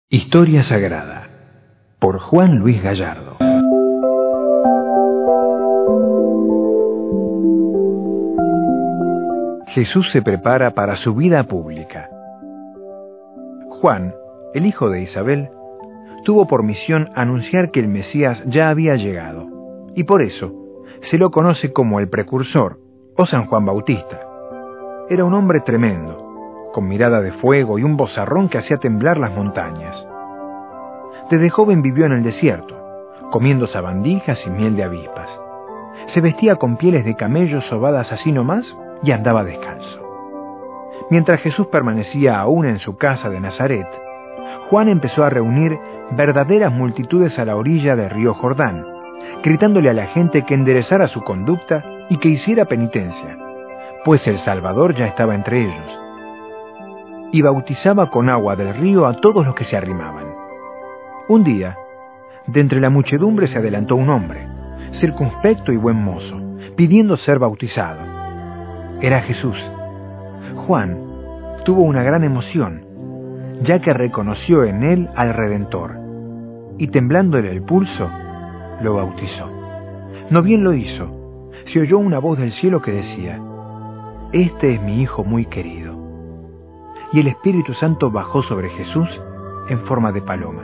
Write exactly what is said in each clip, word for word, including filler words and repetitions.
Historia Sagrada, por Juan Luis Gallardo. Jesús se prepara para su vida pública. Juan, el hijo de Isabel, tuvo por misión anunciar que el Mesías ya había llegado, y por eso se lo conoce como el precursor o San Juan Bautista. Era un hombre tremendo, con mirada de fuego y un vozarrón que hacía temblar las montañas. Desde joven vivió en el desierto, comiendo sabandijas y miel de avispas. Se vestía con pieles de camellos sobadas así nomás y andaba descalzo. Mientras Jesús permanecía aún en su casa de Nazaret, Juan empezó a reunir verdaderas multitudes a la orilla del río Jordán, gritándole a la gente que enderezara su conducta y que hiciera penitencia, pues el Salvador ya estaba entre ellos. Y bautizaba con agua del río a todos los que se arrimaban. Un día, de entre la muchedumbre se adelantó un hombre, circunspecto y buen mozo, pidiendo ser bautizado. Era Jesús. Juan tuvo una gran emoción, ya que reconoció en él al Redentor, y temblándole el pulso, lo bautizó. No bien lo hizo, se oyó una voz del cielo que decía: «Este es mi Hijo muy querido». Y el Espíritu Santo bajó sobre Jesús en forma de paloma.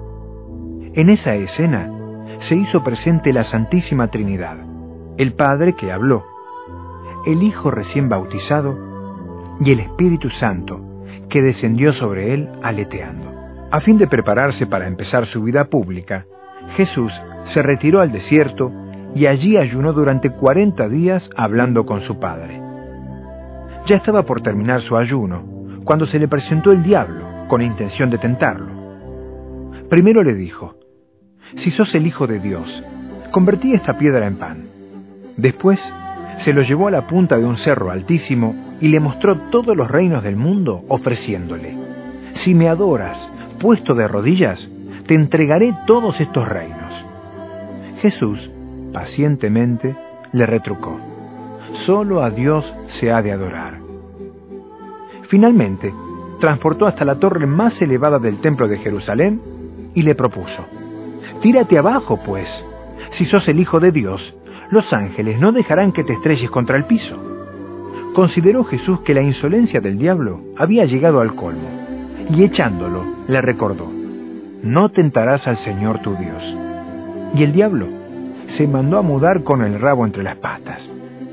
En esa escena se hizo presente la Santísima Trinidad, el Padre que habló, el Hijo recién bautizado y el Espíritu Santo que descendió sobre él aleteando. A fin de prepararse para empezar su vida pública, Jesús se retiró al desierto y allí ayunó durante cuarenta días hablando con su Padre. Ya estaba por terminar su ayuno cuando se le presentó el diablo con intención de tentarlo. Primero le dijo: «Si sos el Hijo de Dios, convertí esta piedra en pan». Después se lo llevó a la punta de un cerro altísimo y le mostró todos los reinos del mundo, ofreciéndole: «Si me adoras, puesto de rodillas, te entregaré todos estos reinos». Jesús, pacientemente, le retrucó: «Solo a Dios se ha de adorar». Finalmente, transportó hasta la torre más elevada del templo de Jerusalén y le propuso: «Tírate abajo, pues. Si sos el Hijo de Dios, los ángeles no dejarán que te estrelles contra el piso». Consideró Jesús que la insolencia del diablo había llegado al colmo, y echándolo, le recordó: «No tentarás al Señor tu Dios». Y el diablo se mandó a mudar con el rabo entre las patas.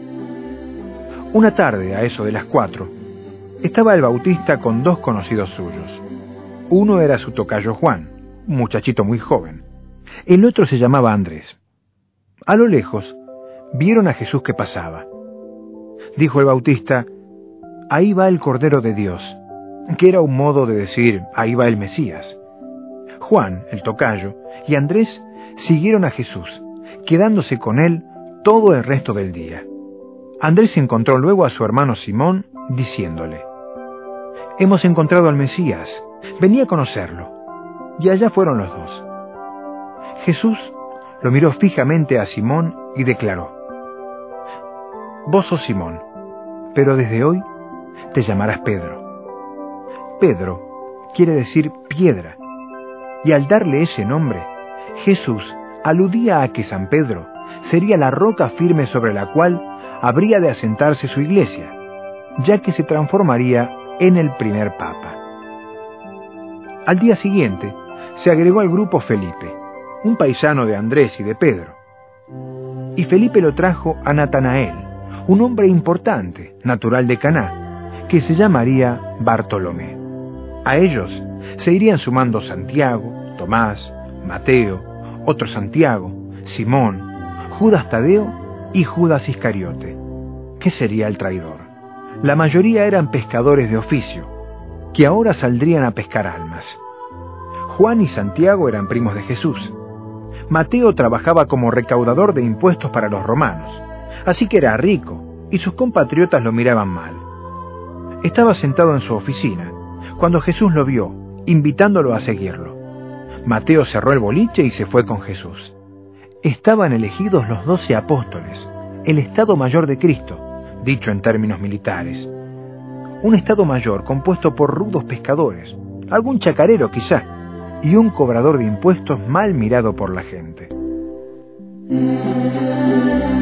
Una tarde, a eso de las cuatro, estaba el Bautista con dos conocidos suyos. Uno era su tocayo Juan, un muchachito muy joven. El otro se llamaba Andrés. A lo lejos, vieron a Jesús que pasaba. Dijo el Bautista: «Ahí va el Cordero de Dios», que era un modo de decir: «Ahí va el Mesías». Juan, el tocayo, y Andrés siguieron a Jesús, quedándose con él todo el resto del día. Andrés encontró luego a su hermano Simón, diciéndole: «Hemos encontrado al Mesías, vení a conocerlo». Y allá fueron los dos. Jesús lo miró fijamente a Simón y declaró: «Vos sos Simón, pero desde hoy te llamarás Pedro». Pedro quiere decir piedra, y al darle ese nombre, Jesús aludía a que San Pedro sería la roca firme sobre la cual habría de asentarse su iglesia, ya que se transformaría en el primer papa. Al día siguiente se agregó al grupo Felipe, un paisano de Andrés y de Pedro. Y Felipe lo trajo a Natanael, un hombre importante, natural de Caná, que se llamaría Bartolomé. A ellos se irían sumando Santiago, Tomás, Mateo, otro Santiago, Simón, Judas Tadeo y Judas Iscariote, que sería el traidor. La mayoría eran pescadores de oficio, que ahora saldrían a pescar almas. Juan y Santiago eran primos de Jesús. Mateo trabajaba como recaudador de impuestos para los romanos, así que era rico, y sus compatriotas lo miraban mal. Estaba sentado en su oficina, cuando Jesús lo vio, invitándolo a seguirlo. Mateo cerró el boliche y se fue con Jesús. Estaban elegidos los doce apóstoles, el Estado Mayor de Cristo, dicho en términos militares. Un Estado Mayor compuesto por rudos pescadores, algún chacarero quizá, y un cobrador de impuestos mal mirado por la gente.